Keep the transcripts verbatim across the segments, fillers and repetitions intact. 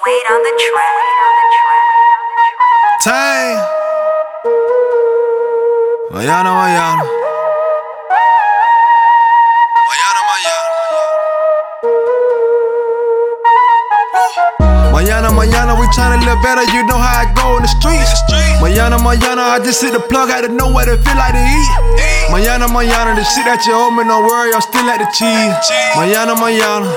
Suede on the track. Tang. Mañana, mañana. Mañana, mañana. Mañana, mañana, we tryna live better, you know how I go in the streets. Mañana, mañana, I just hit the plug, had to know what it feel like to eat. Mañana, mañana, the shit that you owe me, don't worry, I'm still at the cheese. Mañana, mañana.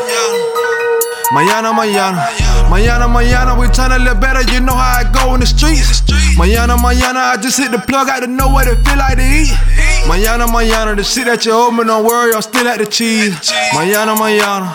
Mañana, mañana. Mañana, mañana, we tryna live better, you know how I go in the streets. Mañana, mañana, I just hit the plug, had to know what it feel like to eat. Mañana, mañana, the shit that you owe me, don't worry, I'm still at the cheese. Mañana, mañana.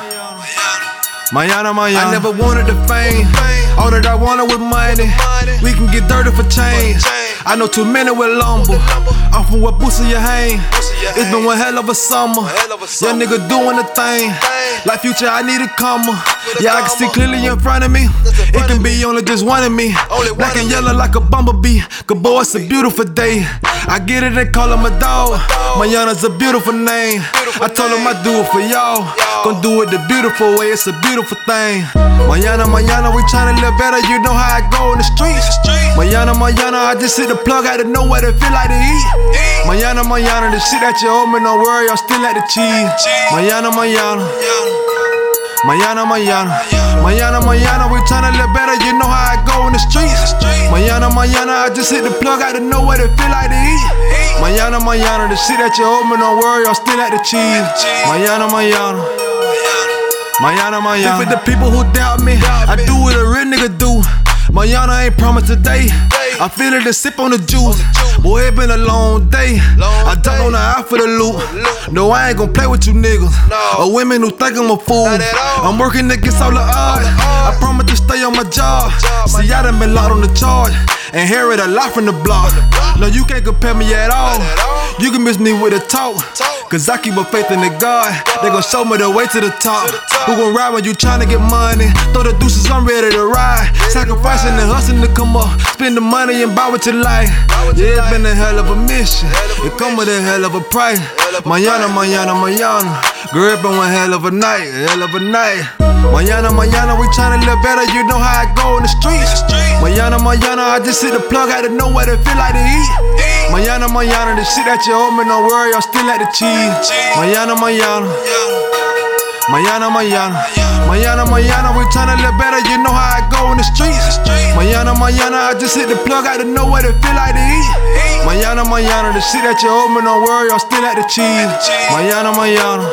Mañana, mañana. I never wanted the fame, all that I wanted was money. We can get dirty for change. I know too many with lumber. I'm from what Boosie you hang. It's been one hell of a summer. Young nigga doing the thing. Like Future, I need a comma. Yeah, I can see clearly in front of me. It can be only just one of me. Black and yellow like a bumblebee. Good boy, it's a beautiful day. I get it, they call him a dog. Mañana's a beautiful name. I told him I do it for y'all. Gon' do it the beautiful way, it's a beautiful thing. Mañana, mañana, we tryna live better, you know how I go in the streets. Mañana, mañana, I just hit the plug, had to know what it feel like to eat. Mañana, mañana, the shit that you owe me, don't worry, I'm still at the cheese. Mañana, mañana. Mañana, mañana. Mañana, mañana, we tryna live better, you know how I go in the streets. Mañana, mañana, I just hit the plug, had to know what it feel like to eat. Mañana, mañana, the shit that you owe me, don't worry, I'm still at the cheese. Mañana, mañana. Mañana, mañana. If it's the people who doubt me, I do what a real nigga do. Mañana ain't promised today. I feel it and sip on the juice. Boy, it been a long day. I done on the out for the loot. No, I ain't gon' play with you niggas or women who think I'm a fool. I'm working against all the odds. I promise to stay on my job. See, I done been locked on the charge and hear it a lot from the block. No, you can't compare me at all. You can miss me with a talk, cause I keep a faith in the God. They gon' show me the way to the top. Who gon' ride when you tryna get money? Throw the deuces, I'm ready to ride. Sacrificing and hustling to come up. Spend the money and buy what you like. Yeah, it's been a hell of a mission. It come with a hell of a price. Mañana, mañana, mañana. Girl, it been one hell of a night, hell of a night. Mañana, mañana, we tryna live better, you know how I go in the streets. Mañana, mañana, I just hit the plug, had to know what it feel like to eat. Mañana, mañana, the shit that you owe me, don't worry, I'm still at the cheese. Mañana, mañana. Mañana, mañana. Mañana, mañana, we tryna live better, you know how I go in the streets. Mañana, mañana, I just hit the plug, had to know what it feel like to eat. Mañana, mañana, the shit that you owe me, don't worry, I'm still at the cheese. Mañana, mañana.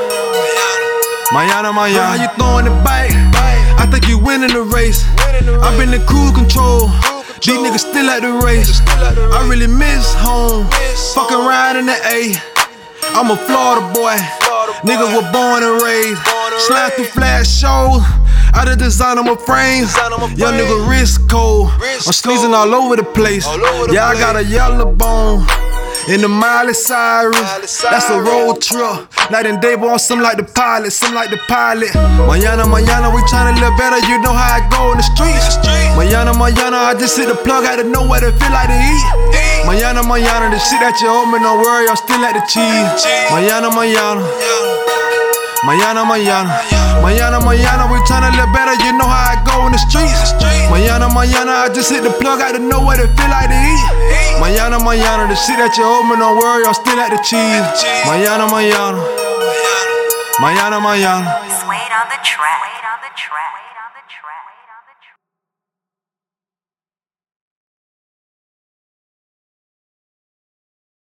Mañana, mañana. How you throwing it back? I think you winning the race. I've been in cruise control. These niggas still at the race. I really miss home. Fucking ride in the A. I'm a Florida boy. Niggas were born and raised. Slide through flash shows. I done design on my frames. Young nigga wrist cold. I'm sneezing all over the place. Yeah, I got a yellow bone. In the Miley Cyrus, that's a road trip. Night and day, boy, some like the pilot, some like the pilot. Mañana, mañana, we tryna live better, you know how I go in the streets. Mañana, mañana, I just hit the plug, had to know what it feel like to eat. Mañana, mañana, the shit that you owe me, don't worry, I'm still at the cheese. Mañana, mañana. Mañana, mañana. Mañana, mañana, we tryna live better, you know how I go in the streets. Mañana, mañana, I just hit the plug, had to know what it feel like to eat. Mañana, mañana, the shit that you owe me, don't worry, I'm still at the cheese. Mañana, mañana. Mañana, mañana. Suede on the track.